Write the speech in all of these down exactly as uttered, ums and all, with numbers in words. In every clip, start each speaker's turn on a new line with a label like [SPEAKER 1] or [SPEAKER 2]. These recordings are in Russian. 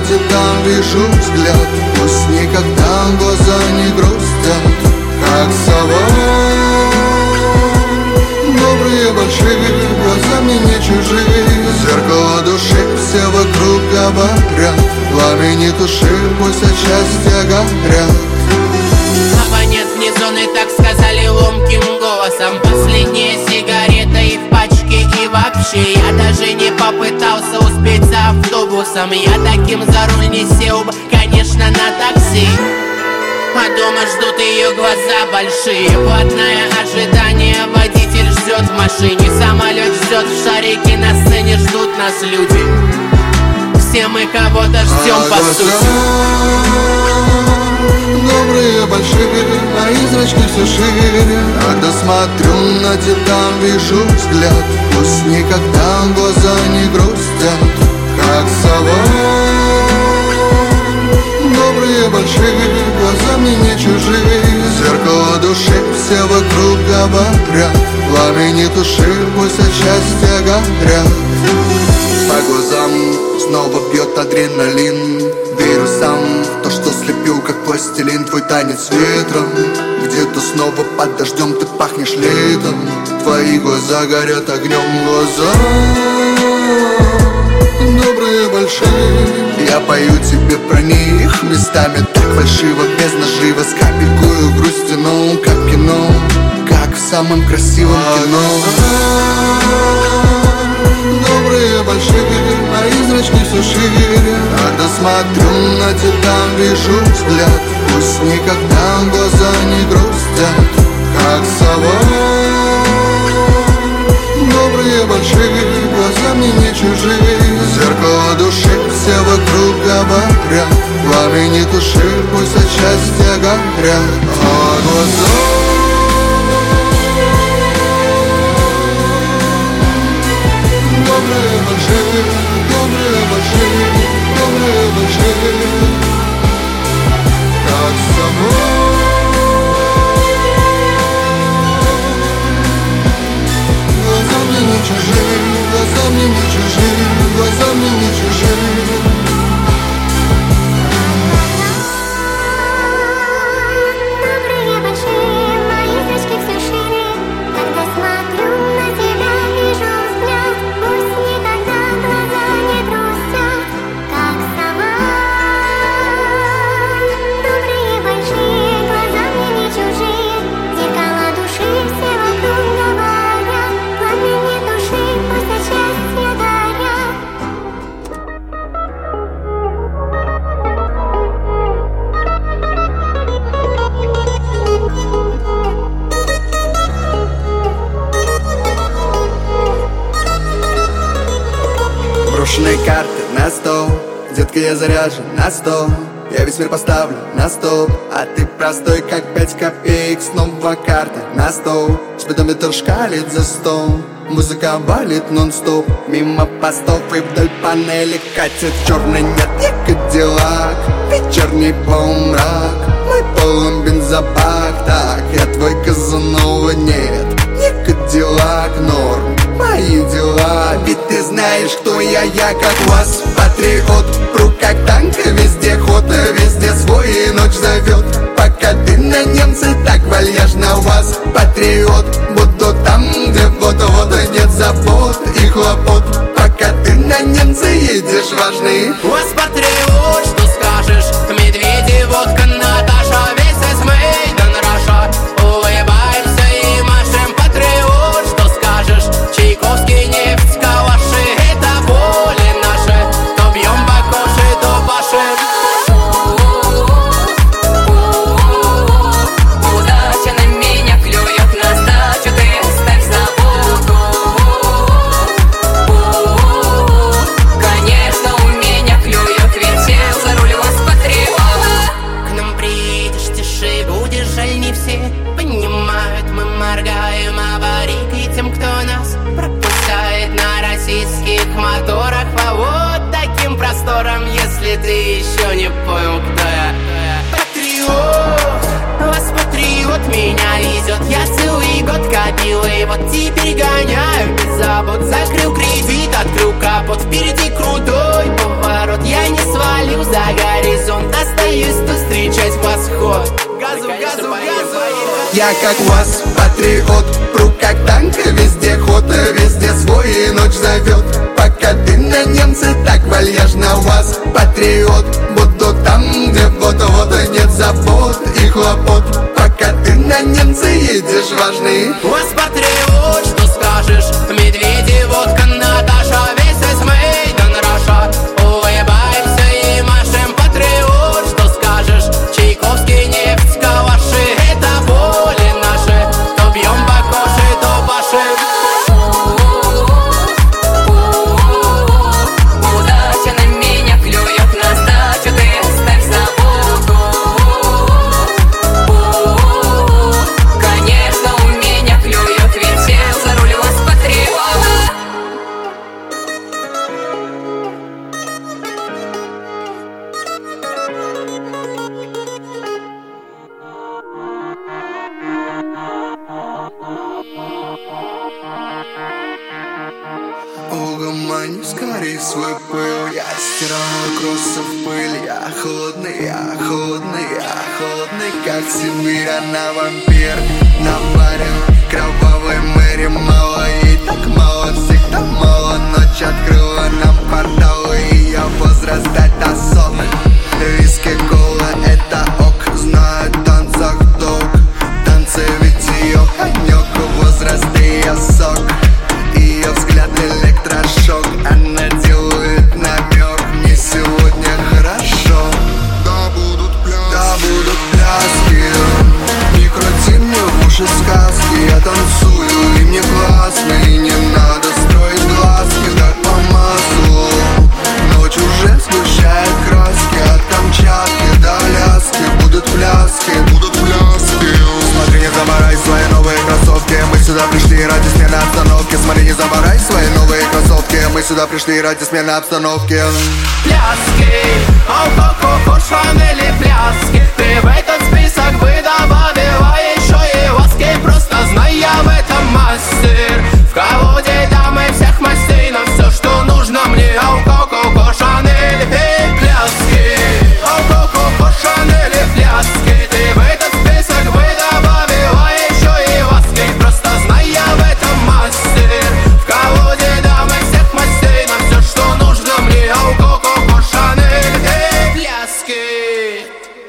[SPEAKER 1] там вижу взгляд. Пусть никогда глаза не грустят, как сова. Добрые, большие глаза мне не чужие, зеркало души все вокруг говорят. Пламя не туши, пусть от счастья горят.
[SPEAKER 2] Абонент вне зоны, так сказали ломким голосом. Последняя сигарета и в пачке, и вообще я даже не попытался успеть за автобусом. Я таким за руль не сел бы, конечно, на такси. А дома ждут ее глаза большие, плотное ожидание, водитель ждет в машине. Самолет ждет в шарике, на сцене ждут нас люди. Все мы кого-то ждем, а по сути.
[SPEAKER 1] Добрые, большие, мои зрачки все шире. Когда смотрю на тебя, вижу взгляд. Пусть никогда глаза не грустят, как сова. Добрые, большие глаза мне не чужие, зеркало души все вокруг говорят. Пламя не туши, пусть от счастья горят. По глазам снова бьет адреналин. Верю сам в то, что слепил как пластилин. Твой танец ветром, где-то снова под дождем. Ты пахнешь летом, твои глаза горят огнем. Глаза добрые, большие, я пою тебе про них. Местами так фальшиво, без нажива, с капелькою грусти, но как в кино, как в самом красивом кино. Добрые, большие, мои зрачки все шире. Когда смотрю на тебя, вижу взгляд. Пусть никогда глаза не грустят, как сова. Добрые, большие глаза мне не чужие, зеркало души все вокруг говорят. Пламя не туши, пусть от счастья горят. А глаза добрые, большие, добрые, большие, добрые, большие, как сова. Глаза мне не чужие, глаза мне не чужие, глаза мне не чужие.
[SPEAKER 3] Добрые, большие, мои зрачки все шире. Когда смотрю на тебя, вижу взгляд. Пусть никогда глаза не грустят, как сова. Добрые, большие глаза мне не чужие, зеркало души все вокруг говорят. Пламя не туши, пусть от счастья горят.
[SPEAKER 1] Брошенные карты на стол, детка, я заряжен на сто. Я весь мир поставлю на стоп, а ты простой, как пять копеек. Снова карты на стол, спидометр шкалит за сто. Музыка валит нон-стоп, мимо постов и вдоль панели катит черный нет, не Кадиллак. Вечерний полумрак, мой полон бензобак. Так, я твой Казанова, нет, не Кадиллак, норм. Мои дела, ведь ты знаешь, кто я, я как вас, патриот. В руках танк, везде ход, везде свой, и ночь зовет. Пока ты на немца так вальяжно вас, патриот. Буду там, где вот-вот нет забот и хлопот. Пока ты на немца едешь, важный.
[SPEAKER 2] Вас патриот, что скажешь? Медведи, водка, Наташа, весь из Мейден Раша. Улыбаемся и машем, патриот, что скажешь? Чайковский, нефть, калаши, это поле наше. То бьем бакоши, то пашем.
[SPEAKER 4] Удача на меня клюет, на сдачу ты ставь заботу. Конечно, у меня клюет, ведь сел за руль у вас патриот.
[SPEAKER 2] К нам приедешь, тиши, будешь жаль, не все понимают. Мы моргаем аварийкой тем, кто нас пропускает на российских моторах по вот таким просторам. Если ты еще не понял, кто я. Патриот, вас патриот меня везет. Я целый год копил, и вот теперь гоняю без забот. Закрыл кредит, открыл капот, впереди крутой поворот. поворот, я не свалю за горизонт, остаюсь тут встречать восход. Газу, газу, газу.
[SPEAKER 1] Я как вас, патриот, пру как танк, везде ход, везде свой и ночь зовет. Пока ты на немца так вальяжно, вас, патриот, буду там, где вот-вот нет забот и хлопот. Пока ты на немца едешь, важный.
[SPEAKER 2] Вас, патриот, что скажешь? Медведи, водка, Наташа, весь из Мейдан Раша. Улыбаемся и машем, патриот, что скажешь? Чайковский, нефть, калаши, это боли наши. То бьем по коже, то пашем.
[SPEAKER 4] Удача на меня клюет, на сдачу ты ставь заботу. Конечно, у меня клюет, ведь сел за руль у вас патриот.
[SPEAKER 1] Угомони скорей свой пыл. Я стираю кроссы в пыль. Я холодный, я холодный, я холодный, как Сибирь. Она вампир на баре кровавой Мэри. Мало ей так мало, всегда мало. Ночь открыла нам портал, и ее возраст это сок. Виски, кола, это ок. Знаю в танцах долг. Танцы ведь ее конек. Возраст ее сок. Ее взгляд электрошок. Она делает намек. Мне сегодня хорошо. Да будут пляски, да будут пляски. Не крути мне в уши сказки. Я танцую и мне классно. И не надо строить глазки, как по маслу. Ночь уже сгущает краски. От Камчатки до Аляски будут пляски, будут пляски. Смотри, не заморай свои новые кроссовки. Мы сюда пришли ради смены обстановки. Смотри, не заморай свои новые кроссовки. Мы сюда пришли ради смены обстановки.
[SPEAKER 2] Пляски, алкоголь, Шанель и пляски. Ты в этот список бы добавила еще и ласки. Просто знай, я в этом мастер. В колоде дамы всех мастей. Но все, что нужно мне, алкоголь, Шанель и пляски. Алкоголь, Шанель и пляски. Ты в этот список бы добавила еще и ласки. Просто знай, я в этом мастер. В колоде дамы всех мастей. Но все, что нужно мне, алкоголь, Шанель и пляски.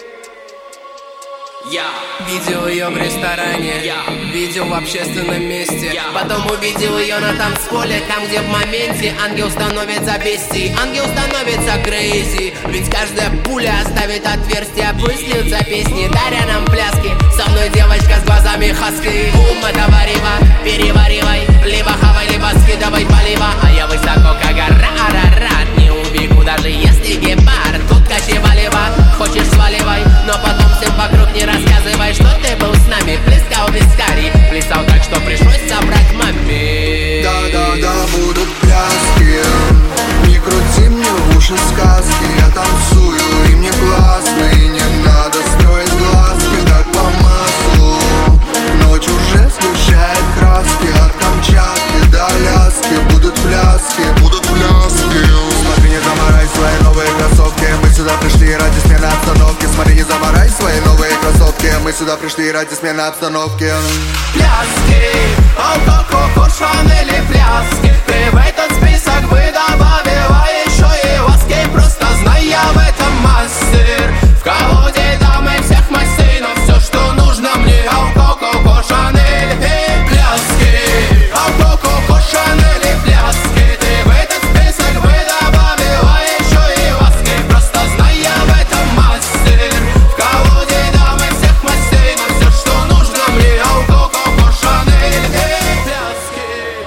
[SPEAKER 2] Я видел ее в ресторане, я видел в общественном месте, я потом увидел ее на танцполе, там, где в моменте ангел становится бестией, ангел становится крейзи. Ведь каждая пуля оставит отверстие, пусть льются песни, даря нам пляски. Со мной девочка с глазами хаски. Бум, это варево, переваривай, либо хавай, либо скидывай полива. А я высоко, как гора, арарат, не убегу, даже если гепард. Тут качевалево, хочешь сваливай, но потом всем вокруг не рассказывай, что ты был с нами. Плескал вискарий, плясал так, что пришлось собрать маме.
[SPEAKER 1] Да-да-да, будут пляски. Не крути мне в уши сказки. Я танцую и мне классно. И не надо строить глазки, как по маслу. Ночь уже сгущает краски. От Камчатки до Аляски будут пляски, будут пляски. Смотри, не заморай свои новые кроссовки. Мы сюда пришли ради смены обстановки. Смотри, не заморай свои новые кроссовки. Мы сюда пришли ради смены обстановки.
[SPEAKER 2] Пляски, алкоголь, Шанель и пляски. Ты в этот список бы добавила еще и ласки. Просто знай, я в этом мастер. В колоде дамы всех мастей. Но все, что нужно мне, алкоголь, Шанель и пляски. Алкоголь, Шанель и пляски. Ты в этот список бы добавила еще и ласки. Просто знай, я в этом мастер. В колоде дамы всех мастей. Но все, что нужно мне, алкоголь, Шанель и пляски.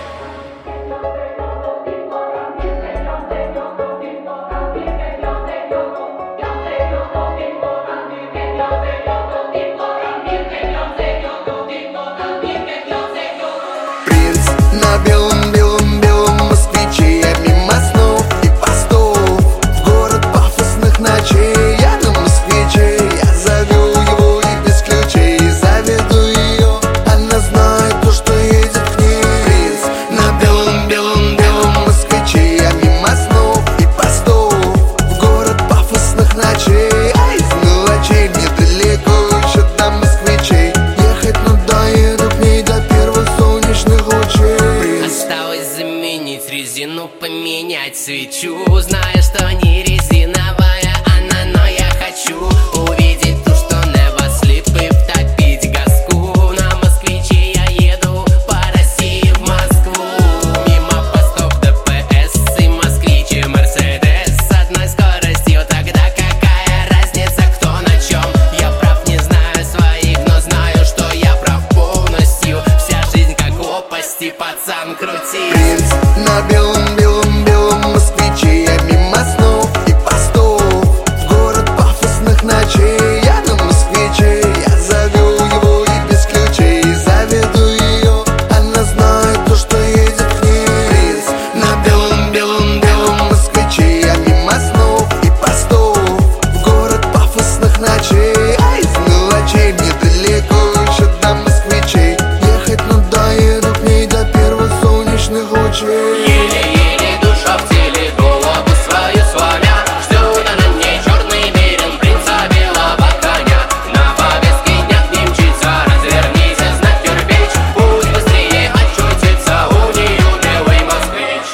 [SPEAKER 1] Принц на белом-белом-белом москвиче. Я мимо снов и постов. В город пафосных ночей. Я на москвиче. Я завел его и без ключей. Заведу ее, она знает то, что едет к ней. Принц на белом-белом-белом москвиче. Я мимо снов и постов. В
[SPEAKER 2] резину поменять свечу. Знаю, что не резиновая она, но я хочу увидеть ту, что неба слип, и втопить газку. На москвиче я еду по России в Москву. Мимо постов ДПС и москвич и мерседес с одной скоростью. Тогда какая разница, кто на чем? Я прав, не знаю своих, но знаю, что я прав полностью. Вся жизнь как лопасти, пацан, крути.
[SPEAKER 1] Принц на белом-белом-белом москвиче, я мимо снов и постов, в город пафосных ночей. Я на москвиче, я завел его и без ключей. Заведу ее, она знает то, что едет к ней. Принц на белом-белом-белом москвиче, я мимо снов и постов, в город пафосных ночей. А из мелочей мне далеко еще до москвичей. Ехать, но доеду к ней до первых солнечных лучей.
[SPEAKER 2] Еле-еле душа в теле, голову свою сломя. Ждет она мне черный мерин, принца белого коня. На повестке дня к ним мчится, развернись, знак кирпич. Пусть быстрее очутится у нее белый москвич.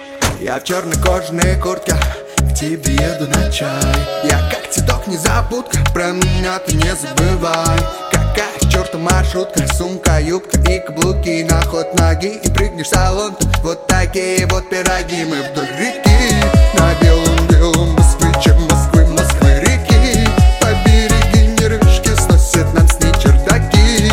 [SPEAKER 1] Я в черной кожаной куртке, к тебе еду на чай. Я как цветок незабудка, про меня ты не забывай. Какая к черту маршрутка, сумка, юбка и каблуки. На ход ноги и прыгнешь в салон. Вот такие вот пироги, мы вдоль реки. На белом-белом москвиче, Москвы, Москвы реки. По береги нервишки сносят нам с ней чердаки.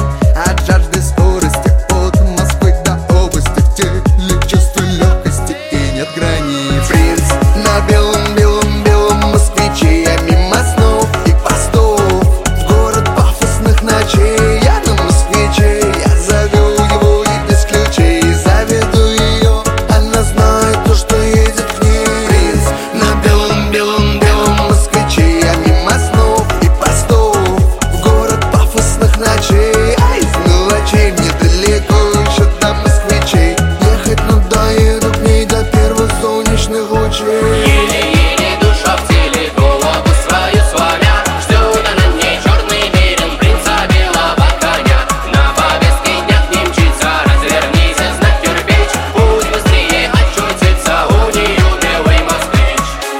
[SPEAKER 1] От жажды скорости от Москвы до области, в теле чувство легкости и нет границ. Принц на белом-белом-белом москвиче, я мимо снов и постов, в город пафосных ночей. Я на москвиче, я завел его и без ключей. Заведу ее, она знает то, что едет к ней. Принц на белом-белом-белом москвиче, я мимо снов и постов, в город пафосных ночей. А из мелочей мне далеко еще до москвичей. Ехать, но доеду к ней до первых солнечных лучей.
[SPEAKER 2] Еле-еле душа в теле, голову свою сломя. Ждет она мне черный мерин, принца белого коня. На повестке дня к ним мчится, развернись, знак кирпич. Пусть быстрее очутится у нее белый москвич.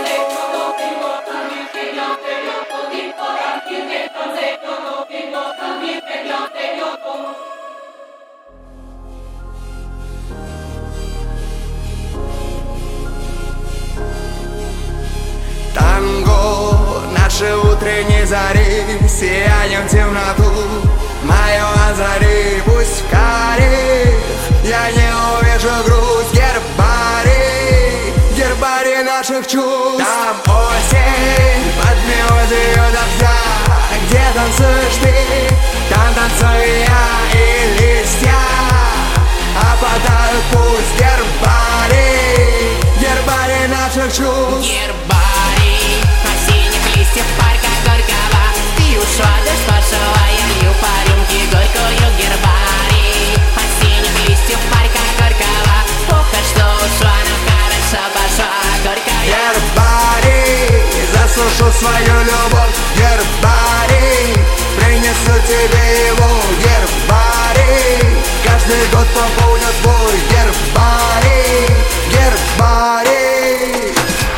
[SPEAKER 1] Танго, наши утренние зари, сиянием темноту мою озари. Пусть в карих я не увижу грусть. Гербарий, гербарий наших чувств. Там осень под мелодию дождя, где танцуешь ты, там танцую я и листья опадают. Пусть гербарий, гербарий наших чувств.
[SPEAKER 2] Гербарий осенних листьев парка Горького. Ты ушла, дождь пошел, а я лью по рюмке горькую. Гербарий осенних листьев парка Горького. Пока что ушла, но хорошо пошла горькая.
[SPEAKER 1] Гербарий, засушу свою любовь. Гербарий, принесу тебе его. Гербарий, каждый год пополню твой. Гербарий, гербарий.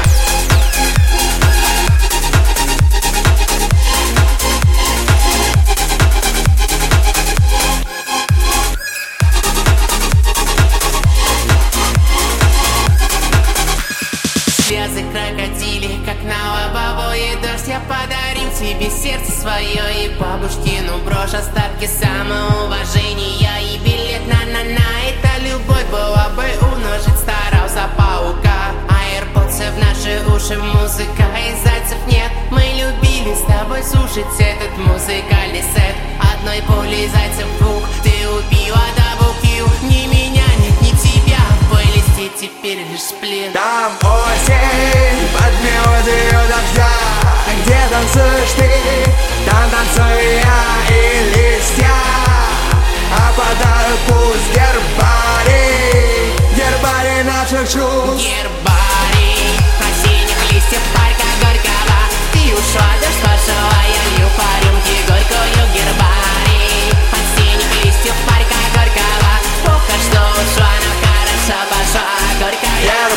[SPEAKER 2] Слезы крокодили, как на лобовое дождь. Я подарил тебе сердце свое и бабушкину брошь. Остатки самоуважения и билет на-на-на. Эта любовь была бы умножить, старался паука. Аирподсы в наши уши, музыка и зайцев нет. Мы любили с тобой слушать этот музыкальный сет. Одной пулей зайцев двух ты убила, даблкил. Ни меня нет, ни тебя, в плейлисте теперь лишь сплин.
[SPEAKER 1] Там осень под мелодию дождя, где танцуешь ты, там танцую я и листья опадают. Пусть гербарий, гербарий наших чувств.
[SPEAKER 2] Гербарий осенних листьев парка Горького. Ты ушла, дождь пошел, а я лью по рюмке горькую. Гербарий осенних листьев парка Горького. Пока что ушла, но хорошо пошла горькая.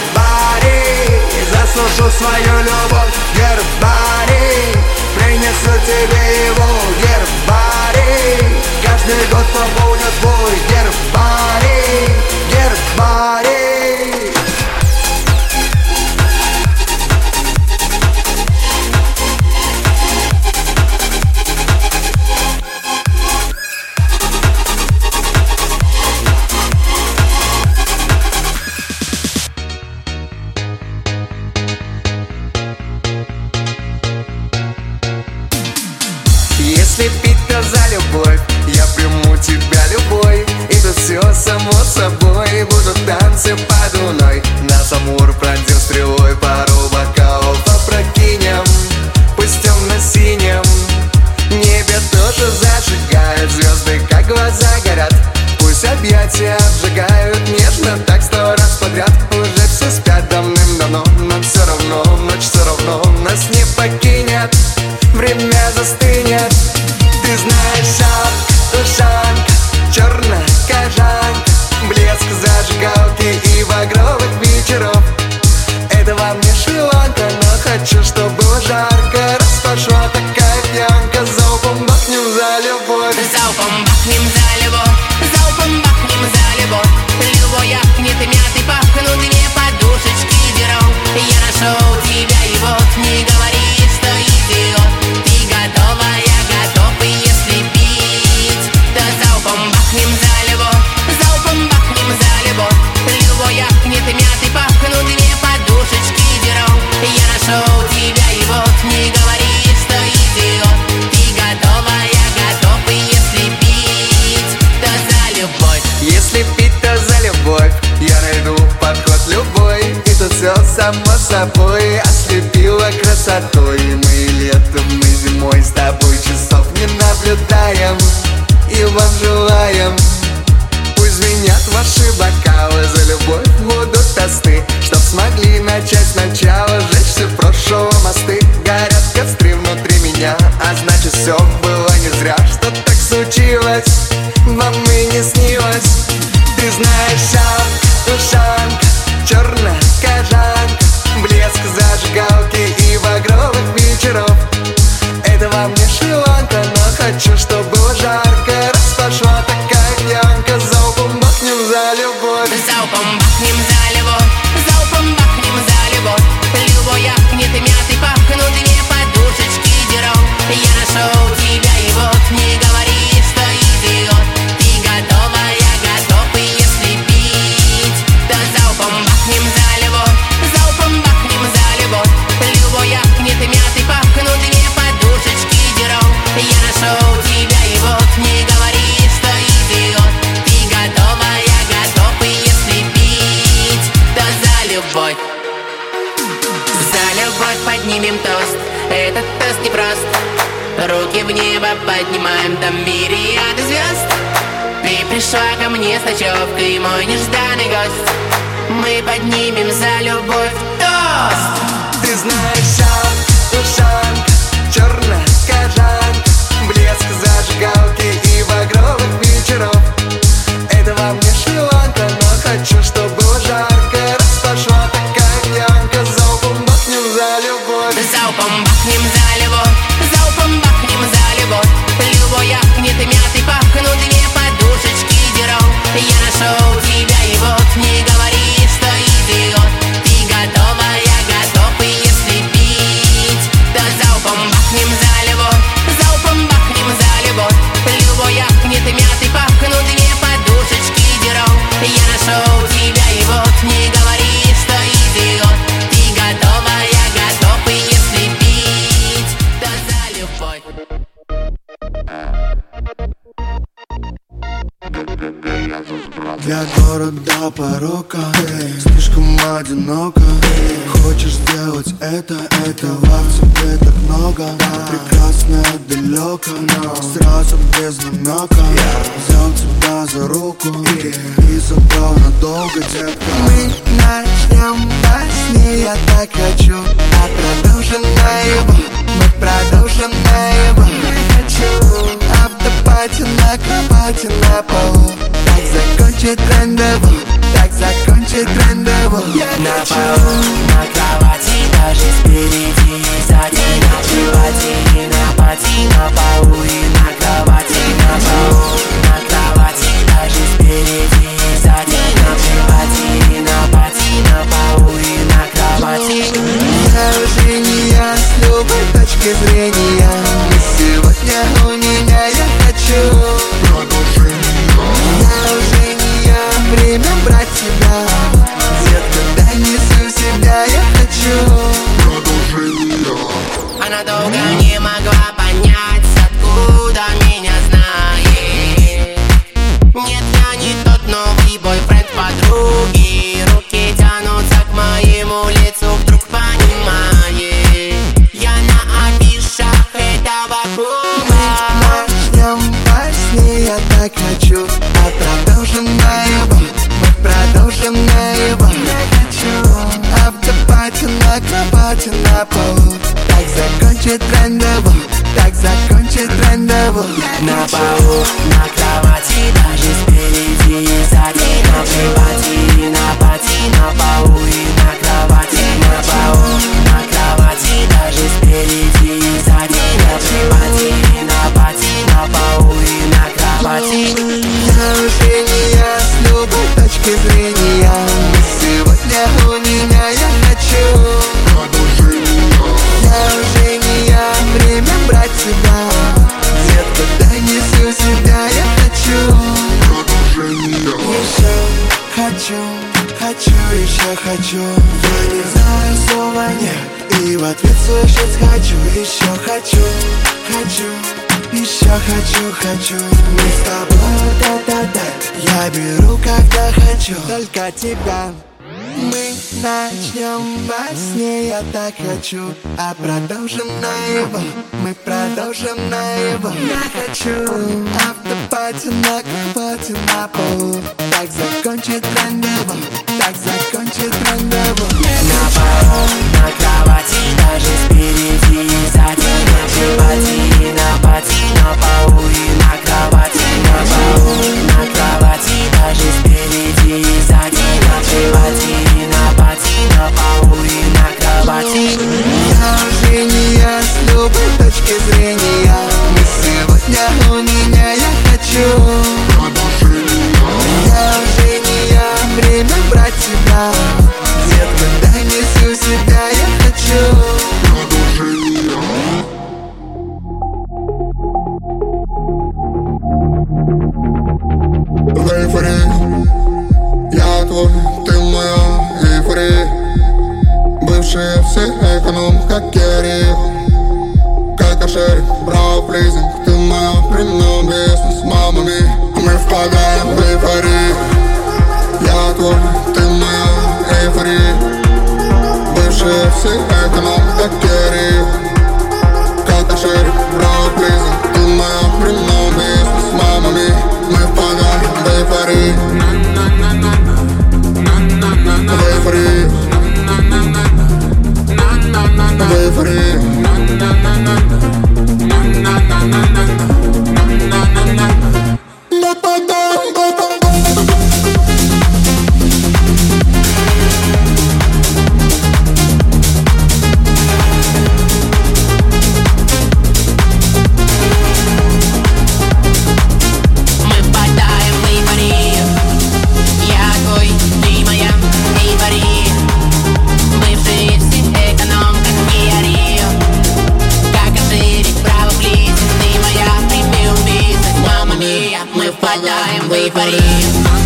[SPEAKER 1] душу свою любовь. Гербарий, принесу тебе его. Гербарий, каждый год пополню твой. Гербарий, гербарий. Если пить, то за любовь, я приму тебя любой. И тут все само собой, будут танцы под луной. Нас амур пронзил стрелой, пару бокалов опрокинем. Пусть в темно-синем небе тоже зажигают звезды, как глаза горят. Пусть объятия обжигают нежно, так сто раз подряд. Уже все спят давным-давно, но все равно, ночь все равно нас не покинет. Время застынет. Ты знаешь, шапка, ушанка, черная кожанка, блеск зажигалки и багровых вечеров. Это во мне Шри-Ланка, но хочу, чтобы было жарко. Раз пошла такая пьянка, залпом бахнем за любовь.
[SPEAKER 2] Залпом бахнем за любовь, залпом бахнем за любовь. Любовь яхнет и мятой пахнут две подушечки дером. Я нашел тебя и вот не говори, что идиот. Ты готова, я готов, и если пить, то залпом бахнем за любовь, залпом бахнем за любовь. Любовь яхнет и мятой пахнут две подушечки дером. Я нашел тебя и вот не говори, что идиот. Ты готова, я готов, и если пить, то за любовь.
[SPEAKER 1] Если пить, то за любовь, я найду подход любой. И тут все само собой ослепило красотой. Мы летом, мы зимой с тобой часов не наблюдаем и вам желаем. Пусть звенят ваши бокалы, за любовь будут тосты, чтоб смогли начать сначала. Сжечь все прошлого мосты, горят костры внутри меня, а значит все было не зря, что так случилось, вам и не снилось. Ты знаешь, шапка, ушанка, черная кожанка, блеск зажигалки и багровых вечеров. Это во мне Шри-Ланка, но хочу, чтобы было жарко. Раз пошла такая пьянка, залпом бахнем за любовь.
[SPEAKER 2] Залпом бахнем за любовь, залпом бахнем за любовь. Любовь яхнет и мятой пахнут две подушечки дером. Я нашел тебя и вот не говори, что идиот. Ты готова, я готов, и если пить, то залпом бахнем за любовь, залпом бахнем за любовь. Любовь яхнет и мятой пахнут две подушечки дером. Я нашел тебя и вот не говори, что идиот. Ты готова, я готов, и если пить, то за любовь. За любовь поднимем тост, этот тост непрост. Руки в небо поднимаем, там мириады звезд. Ты пришла ко мне с ночевкой, мой нежданный гость. Мы поднимем за любовь тост.
[SPEAKER 1] Ты знаешь, шапка, ушанка, черная кожанка, блеск зажигалки и багровых вечеров. Это во мне Шри-Ланка, но хочу, чтобы было жарко. Раз пошла такая пьянка, залпом бахнем за любовь.
[SPEAKER 2] Залпом бахнем за любовь, залпом бахнем за любовь. Любовь яхнет и мятой пахнут две подушечки дером. Я нашел тебя и вот не говори, что идиот. Ты готова, я готов, и если пить, то залпом бахнем за любовь, залпом бахнем за любовь. Любовь яхнет и мятой пахнут две подушечки дером. Я нашел тебя и вот не говори, что идиот. Ты готова, я готов, и если пить, то за любовь.
[SPEAKER 1] Для города порока, слишком одиноко. Хочешь сделать это, этого в тебе так много. Прекрасное далеко, сразу без намека. Взял тебя за руку и забрал надолго, детка. Мы начнем во сне, я так хочу. А продолжим наяву, мы продолжим наяву. Хочу автопати на кровати на полу. Так закончить рандеву, так закончить рандеву.
[SPEAKER 2] На полу, на кровати, даже спереди и сзади. На животе и на поте, на полу и на кровати. На полу, на кровати, даже спереди и сзади. На животе и на поте, на полу и на кровати.
[SPEAKER 1] Я уже не я с любой точки зрения. И сегодня у меня я хочу продолжение. Я уже не я, время брать тебя. Детка, дай несу себя, я хочу продолжение.
[SPEAKER 2] Она долго не могла понять, откуда меня знает. Нет, я не тот новый бойфренд подруги. Руки тянутся к моему лицу, вдруг понимает. Я на афишах этого клуба.
[SPEAKER 1] Начнем во сне, я так хочу. А продолжим наяву, мы продолжим наяву. Я хочу автопати на кровати, на полу. Так закончит рандеву, так закончит рандеву.
[SPEAKER 2] На полу, на кровати, даже спереди и сзади. На животе и на поте, на полу и на кровати. На полу, на кровати, даже спереди и сзади. На животе и на поте, на полу и на кровати.
[SPEAKER 1] Я уже не я с любой точки зрения. И сегодня у меня я хочу продолжение. Я уже не я, время брать тебя. Детка, дай несу себя, я хочу продолжение. Еще хочу, хочу, еще хочу. Я не знаю слова нет, и в ответ слышать хочу. Еще хочу, хочу, еще хочу, хочу. Мы с тобой, да-да-да. Я беру, когда хочу только тебя. Мы начнем во сне, я так хочу. А продолжим наяву, мы продолжим наяву. Я хочу автопати на кровати, на полу. Так закончит рандеву, так закончит рандеву.
[SPEAKER 2] На полу, на кровати, даже спереди и сзади. На животе и на поте, на полу и на кровати. На полу, на кровати, даже спереди и сзади. На животе и на поте, на полу и на кровати.
[SPEAKER 1] Я уже не я с любой точки зрения. И сегодня у меня я хочу продолжение. Я уже не я, время брать тебя. Детка, дай несу себя, я хочу продолжение. Эйфория, я твой, ты моя эйфория. Бывшие все эконом, как Керри. Как Ашери, брал флизинг. Ты моя премиум бизнес, мамами. Мы впадаем в эйфорию. Я твой, ты моя эйфория. Бывшие все эконом, как Керри. Как Ашери, брал флизинг. Ты моя премиум бизнес, мамами. Мы впадаем в эйфорию. В эйфорию. В эйфорию.
[SPEAKER 2] Впадаем в эйфорию.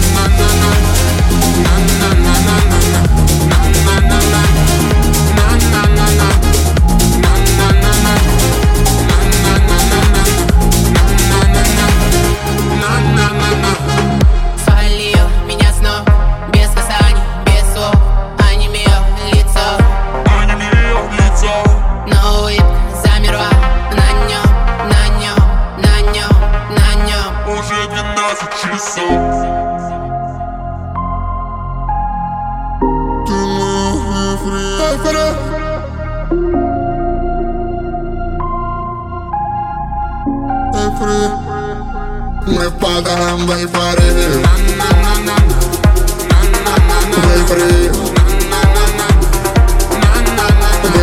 [SPEAKER 2] Свалил меня снова, без касаний, без слов. Онемел лицо, но улыбка замерла. На нем, на нем, на нем, на нем.
[SPEAKER 5] Уже двенадцать часов. Ты моя эйфория. Эйфория. Мы впадаем в эйфорию. В эйфорию. В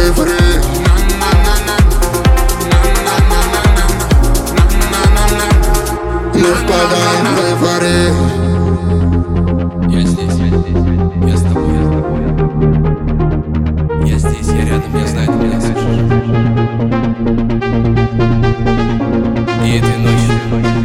[SPEAKER 6] Я с тобой, я с тобой. Я здесь, я рядом, я знаю, ты меня слышишь. И этой ночью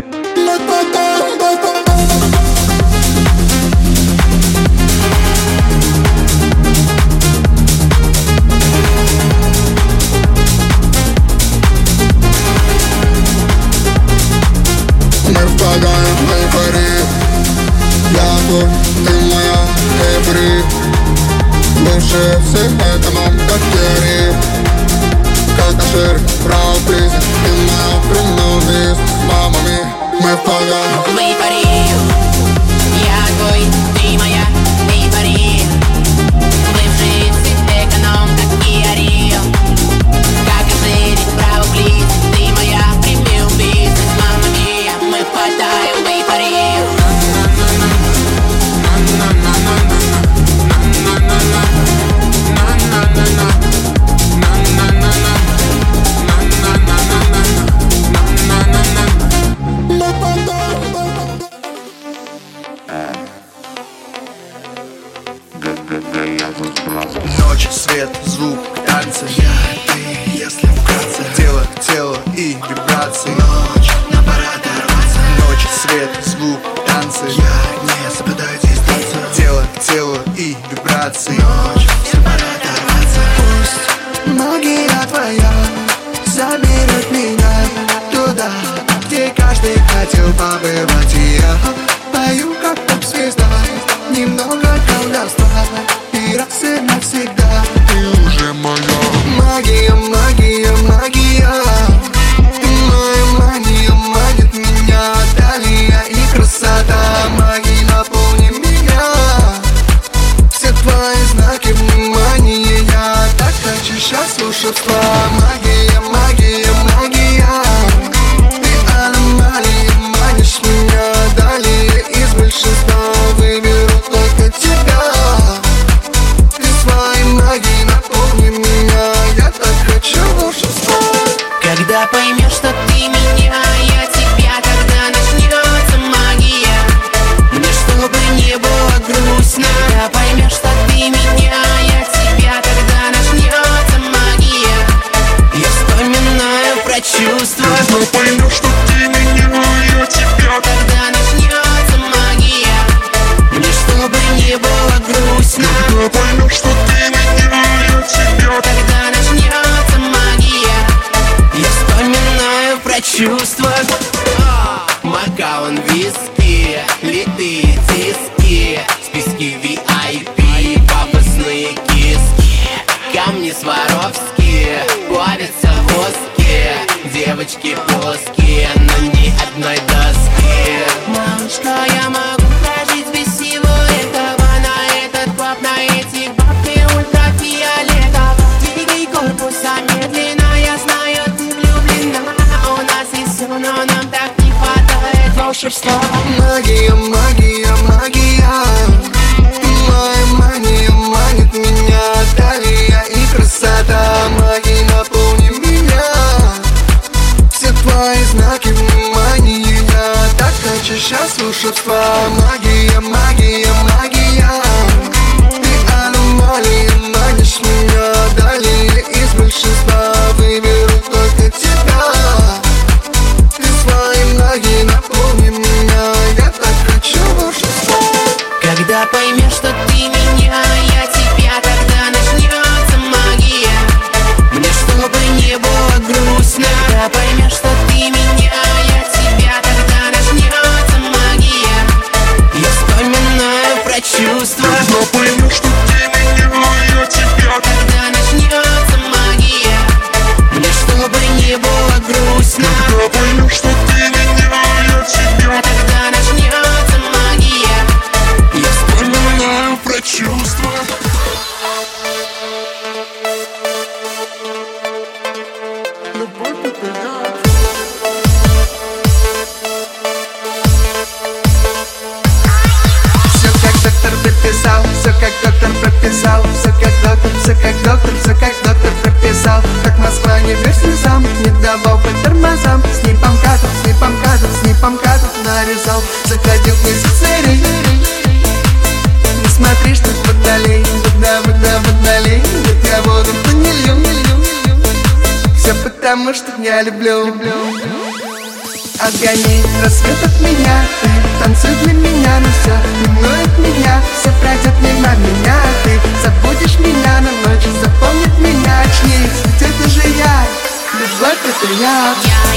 [SPEAKER 5] мы впадаем в эйфорию. Я твой, ты моя эйфория. Бывшие все экономка теории. Как наши прав призы. И моя принудность с мамами. Мы впадаем
[SPEAKER 2] в эйфорию. Я твой, ты моя эйфория. Бывший экономка теории. Как наши прав призы. Ты моя принудность с мамами. Мы впадаем в эйфорию.
[SPEAKER 1] Ночь, свет, звук, танцы. Я, ты, если вкратце. Тело, тело и вибрации. Ночь, нам пора дорваться. Ночь, свет, звук, танцы. Я не соблюдаю дистанцию. Тело, тело и вибрации. Ночь, всем пора дорваться. Пусть магия твоя заберет меня туда, где каждый хотел побывать. И я пою как поп-звезда. Немного колдовства и раз и навсегда.
[SPEAKER 5] ты уже моя.
[SPEAKER 1] Магия, магия, магия. Ты моя мания, манит меня. Талия и красота. Магия, наполни меня. Все твои знаки внимания. Я так хочу сейчас волшебства. Магия, магия, магия. Ты аномалия, манишь меня. Далее из большинства выберу только тебя. Ты своей магией наполни меня. Я так хочу волшебства.
[SPEAKER 2] Когда поймешь, что ты меня, я тебя, когда начнется магия. Мне чтобы не было грустно. Когда поймешь, что ты меня, я тебя, когда начнется магия. Я вспоминаю про чувства.
[SPEAKER 5] Когда поймешь, что ты меня, я тебя.
[SPEAKER 2] Когда начнется магия. Мне чтобы не было грустно.
[SPEAKER 5] Когда поймешь, что ты меня, я тебя.
[SPEAKER 2] Когда начнется магия. Я вспоминаю про чувства. Макаон, виски, литые диски, списки ви ай пи, пафосные киски, камни Сваровские, плавятся в воске, девочки плоские, но ни одной доски. Малышка, я могу прожить без всего этого, на этот клаб, на эти бабки ультрафиолетово. Двигай корпуса медленно, я знаю, ты влюблена. У нас есть все, но нам так не хватает волшебства.
[SPEAKER 1] Магия, магия, магия. Моя мания манит меня. Талия и красота. Магия, наполни меня. Все твои знаки внимания. Я так хочу сейчас волшебства. Магия, магия, магия. Ты аномалия, манишь меня. Далее из большинства выберу только тебя. Ты своей магией наполни меня. Я так хочу волшебства.
[SPEAKER 2] Когда поймешь, что ты меня, я тебя, когда начнется магия. Мне чтобы не было грустно. Когда поймешь, что ты меня, я тебя, когда начнется магия. Я вспоминаю про чувства.
[SPEAKER 5] Когда поймешь, что ты меня, я тебя.
[SPEAKER 2] Когда начнется магия. Мне чтобы не было грустно.
[SPEAKER 5] Когда поймешь, что ты меня, я тебя.
[SPEAKER 2] Когда начнется магия.
[SPEAKER 5] Я вспоминаю про чувства. Любовь это я.
[SPEAKER 1] Все как доктор прописал, все как доктор прописал, все как доктор, все как доктор, все как доктор прописал. Как Москва не версия сам, не давал по тормозам. С ним помкатов, с ним помкатов, с ним помкатов нарезал. Заходил в месяц серии. Не смотри потому что я люблю. Отгони рассвет от меня, ты танцуй для меня, но все минует меня, все пройдет мимо меня. Ты забудешь меня на ночь, запомнит меня, очнись, ведь это же я, любовь это я.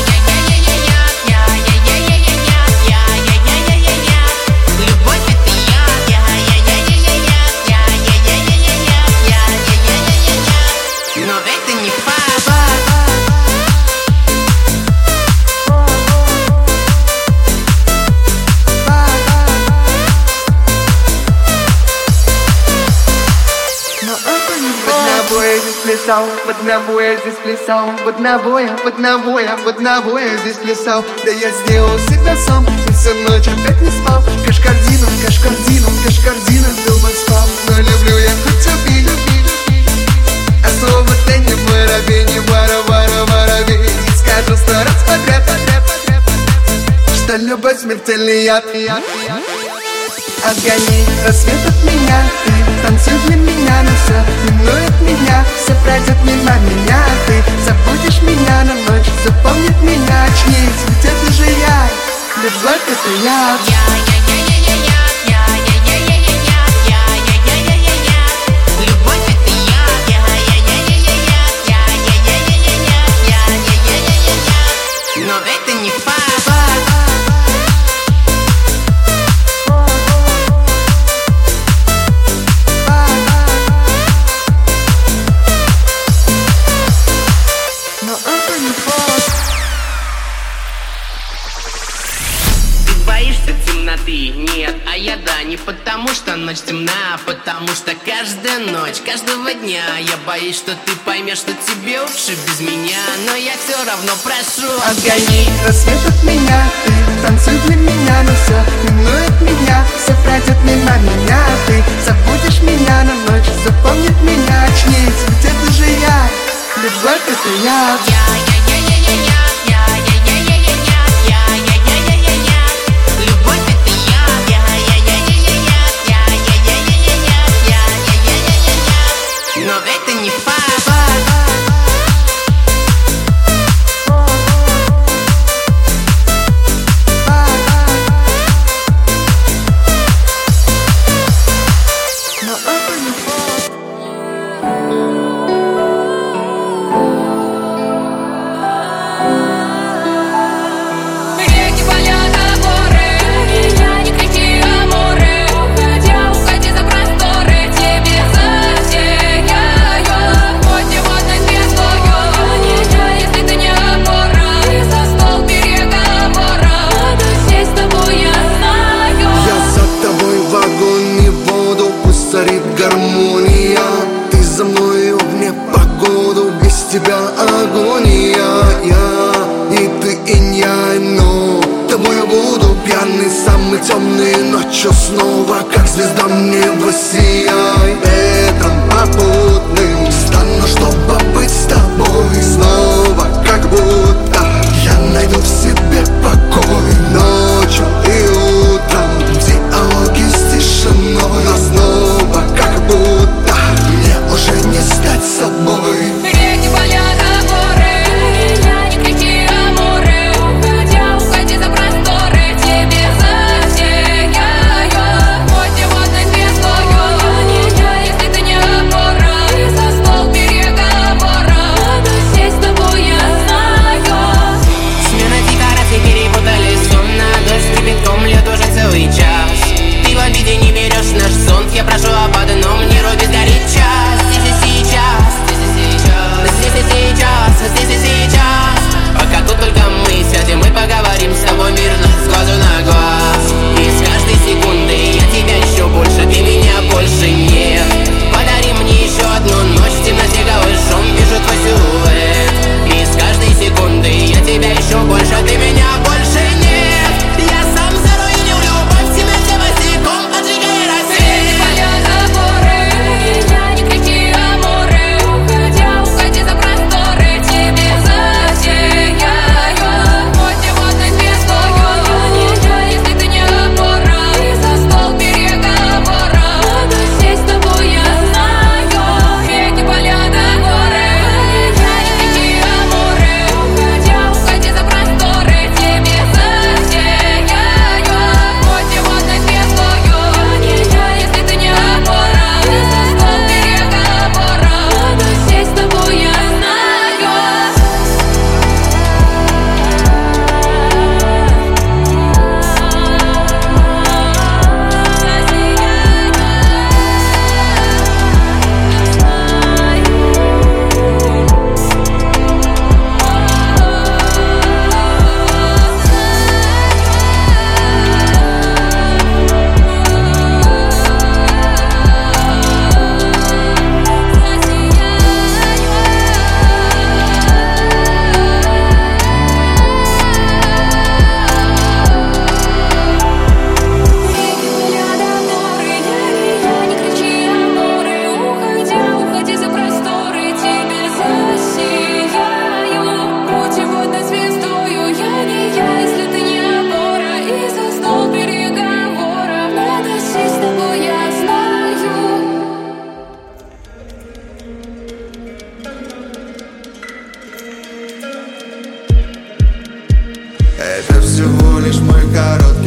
[SPEAKER 2] Но это не папа.
[SPEAKER 1] В одного я здесь плясал, в одного я здесь плясал, в одного я, в одного я, в одного я здесь плясал. Да я сделал себя сам, и всю ночь опять не спал. Кашкардину, кашкардину, кашкардину, дома спал. Но люблю я хоть убей, а слово ты не воробей, не вара, вара, воробей. И скажу сто раз подряд, подряд, подряд, подряд, что любовь смертельный яд. Отгони рассвет от меня, ты танцуй для меня, но все минует меня, все пройдет мимо меня. Ты забудешь меня на ночь, запомнит меня, очнись, ведь это же я, любовь это я.
[SPEAKER 2] Любовь это я. Но это не папа. Нет, а я да, не потому что ночь темна, а потому что каждая ночь, каждого дня я боюсь, что ты поймешь, что тебе лучше без меня, но я все равно прошу.
[SPEAKER 1] Отгони рассвет от меня, ты танцуй для меня, но все минует меня, все пройдет мимо меня. Ты забудешь меня на ночь, запомнит меня, очнись, ведь это же я, любовь это я.
[SPEAKER 2] Но это не папа.
[SPEAKER 1] Но это не папа.
[SPEAKER 4] Реки, поля, горы, я не кричи аморы. Уходя, уходи за просторы, тебе затеяю. Путеводной звездою, если ты не опора, и за стол переговора, буду здесь с тобой, я знаю.
[SPEAKER 1] Я за тобой в огонь и воду, пусть царит гармония. Ты за мною в непогоду, без тебя агония. Я и ты инь-янь, но тобой я буду пьяный самой темной ночью снова, как звезда неба сияй. Ветром попутным стану, чтобы быть с тобой снова, как будто я найду в себе покой ночью и утром, в диалоге с тишиной. Но снова, как будто мне уже не стать собой.
[SPEAKER 4] Реки, поля, горы, я не кричи аморы. Уходя, уходи за просторы, тебе затеяю. Путеводной звездою,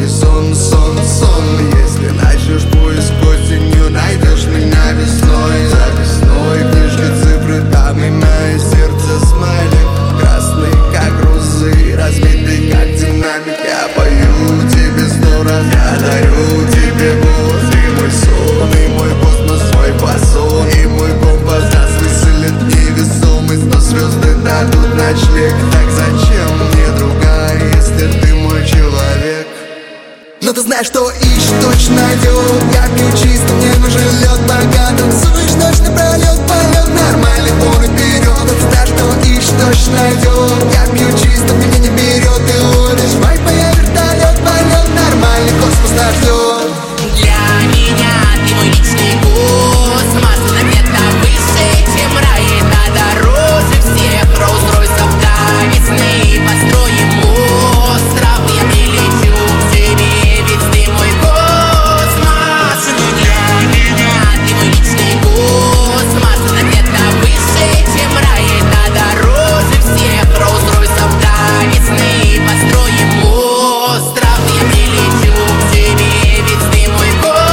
[SPEAKER 1] ноги, сон, сон, сон. Если начнешь поиск осенью, найдешь меня весной. За весной книжки, цифры, там имя и сердце, смайлик. Красный, как розы, разбитый, как динамик. Я пою тебе сто раз, я дарю тебе голос. И мой сон, и мой космос, свой фасон. И мой компас нас выселит невесомость. Но звезды дадут ночлег. Так зачем мне другая, если ты мой человек? Но ты знаешь, что ищешь, точно найдет. Я пью чисто, мне нужен лед богат. Танцуешь ночь напролет, полет нормальный пон и вперед. Но ты знаешь, что ищешь, точно найдет. Я пью чисто, меня не берет. Ты ловишь вайп, а я вертолет, полет нормальный, космос нас ждет.
[SPEAKER 2] Для меня ты мой личный космос. На где-то выше, чем рай, это дороже всех Роллс-Ройсов до весны. Построим остров, я прилечу к тебе, ведь ты мой космос. Для меня ты мой личный космос. На где-то выше, чем рай, это дороже всех Роллс-Ройсов до весны. Построим остров, я прилечу к тебе, ведь ты мой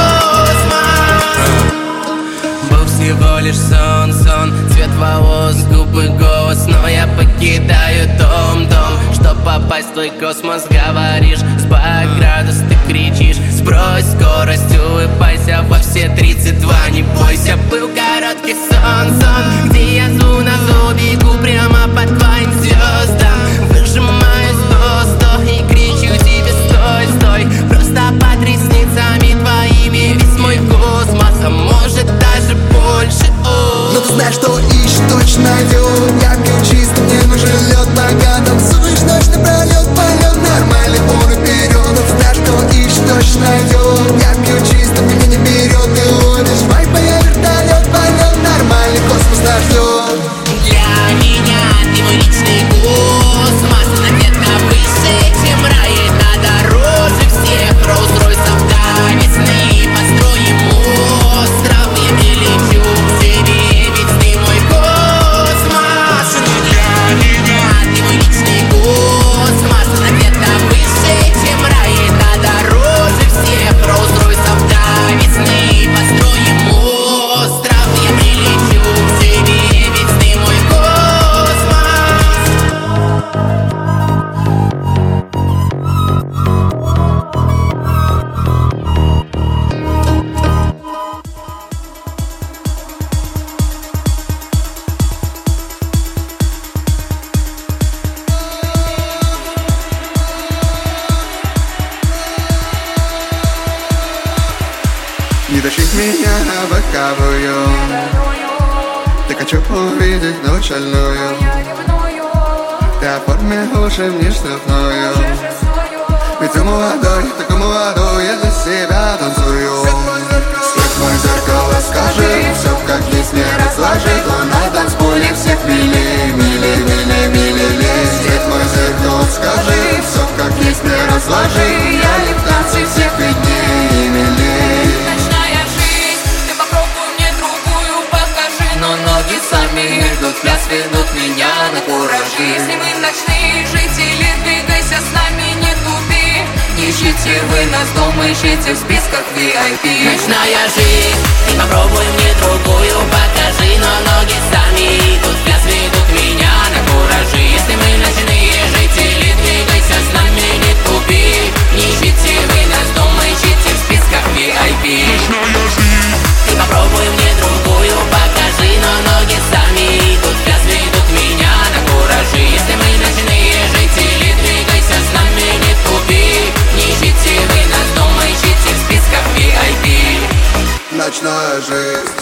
[SPEAKER 2] космос. Был всего лишь сон, сон, цвет волос, губы, голос. Но я покидаю дом, дом, чтоб попасть в твой космос. Говоришь, сбавь градус, ты кричишь, сбрось скорость, улыбайся во все тридцать два, не бойся. Был короткий сон, сон, где я зу на зу, бегу прямо по твоим звездам. Выжимаю сто, сто и кричу тебе стой, стой. Просто под ресницами твоими весь мой космос, а может даже больше. О.
[SPEAKER 1] Но ты знаешь, что ищешь, точно найдет. Я пью чисто, мне нужен лед богат. Танцуешь ночь напролет, полет нормальный пон и вперед. Но ты знаешь, что ищешь, точно найдет. Я пью чисто, меня не берет. Ты ловишь вайп, а я вертолет, полет нормальный, космос нас ждет.
[SPEAKER 2] Для меня ты мой личный космос. На где-то выше, чем рай, это дороже всех Роллс-Ройсов до весны. Построим остров, я прилечу к тебе, ведь ты мой космос. Для меня ты мой личный космос. На где-то выше, чем рай, это дороже всех Роллс-Ройсов до весны. Построим остров, я прилечу к тебе, ведь ты мой космос.
[SPEAKER 1] Не тащить меня на боковую. Ты хочу увидеть ночь шальную. Ты оформи уши мне штрафную. Ведь ты молодой, такой молодой, я для себя танцую. Свет мой зеркало, скажи, все как есть не разложи. То на танцполе всех мили, мили, мили, мили, мили. Свет мой зеркало, скажи, все как есть не разложи. Я не в танце всех видней, мили.
[SPEAKER 4] Ночная жизнь, ты попробуй мне другую покажи. Но ноги сами идут, пляс ведут меня на куражи. Если мы ночные жители, двигайся с нами, не тупи. Не ищите вы нас дома, ищите в списках ви ай пи.
[SPEAKER 2] Ночная жизнь, ты попробуй мне другую покажи. Но ноги сами идут, пляс ведут меня на куражи. Если мы ночные жители, двигайся с нами, не тупи. Не ищите вы нас дома, ищите в списках ви ай пи. Ты попробуй мне другую покажи. Но ноги сами идут, пляс ведут меня на куражи. Если мы ночные жители, двигайся с нами, не тупи. Не ищите вы нас дома, ищите в списках ви ай пи.
[SPEAKER 1] Ночная жизнь.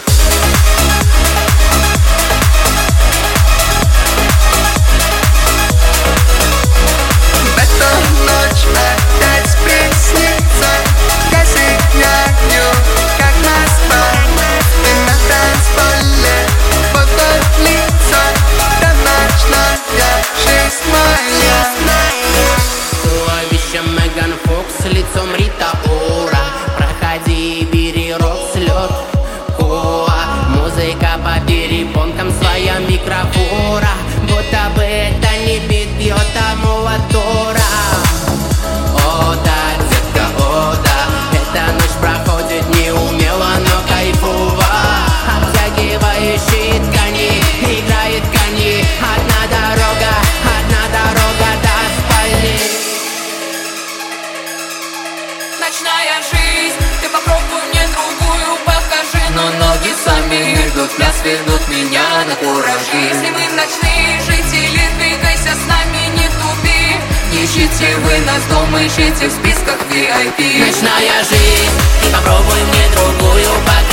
[SPEAKER 1] Эта ночь опять приснится. Я сияю, как Москва. Ты на танцполе, вот лица. Да ночная жизнь моя.
[SPEAKER 2] Туловище Меган Фокс, лицом Рита Ора. Проходи, бери рок, слет.
[SPEAKER 4] куражи. Если мы ночные жители, двигайся с нами, не тупи. Не ищите вы нас дома, ищите в списках ви ай пи.
[SPEAKER 2] Ночная жизнь, и попробуй мне другую пока.